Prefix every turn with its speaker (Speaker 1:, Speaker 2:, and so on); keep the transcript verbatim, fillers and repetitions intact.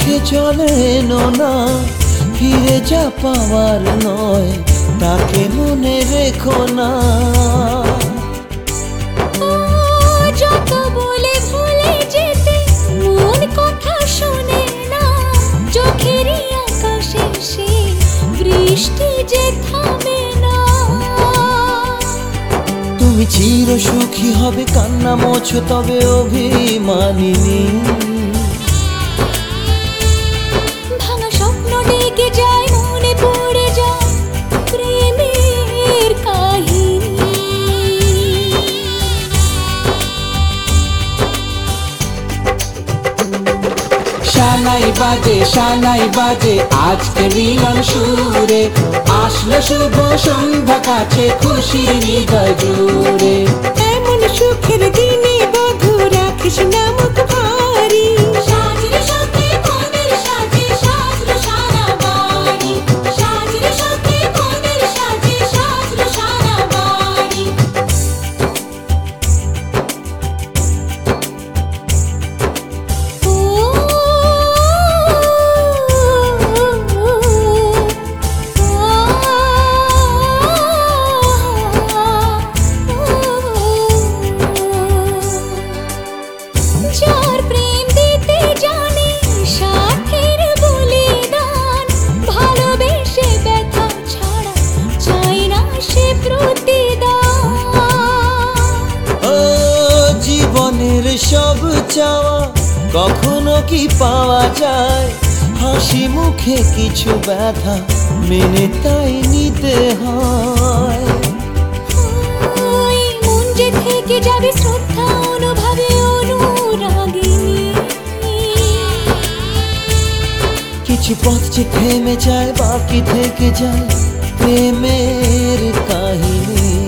Speaker 1: চোখে চলে না, ফিরে যা পাওয়ার নয় তাকে মনে রেখো না।
Speaker 2: যত বলে ভুলে যেতে মন কথা শোনে না, চোখেরই আকাশে সে বৃষ্টি যে থামে না।
Speaker 1: তুমি চির সুখী হবে কান্না মোছো তবে অভিমানিনী।
Speaker 2: ভাঙা স্বপ্ন ডেকে যায় মনে পড়ে যায় প্রেমের কাহিনী।
Speaker 1: শানাই বাজে শানাই বাজে আজকে মিলন সুরে, আসলো শুভ সন্ধ্যা কাছে খুশির হৃদয় জুড়ে।
Speaker 2: এমন সুখের দিনে বধূ রাখিস না মুখ ভারী, সাজরে সাথে কোনের সাজে সাজলো সারা বাড়ি, সাজরে সাথে কোনের সাজে সাজলো সারা বাড়ি। যার প্রেম দিতে জানে সাথের বলিদান, ভালোবেসে ব্যথা ছাড়া চাই না সে প্রতিদান।
Speaker 1: ও জীবনের সব চাওয়া কখনো কি পাওয়া যায়, হাসি মুখে কিছু ব্যথা মেনে তাই নিতে হয়।
Speaker 2: ওই মন যে থেকে যাবে শ্রদ্ধা অনুভবে অনুরাগিনী।
Speaker 1: কিছু পথ যে থেমে যায় বাকি থেকে যায় প্রেমের কাহিনী।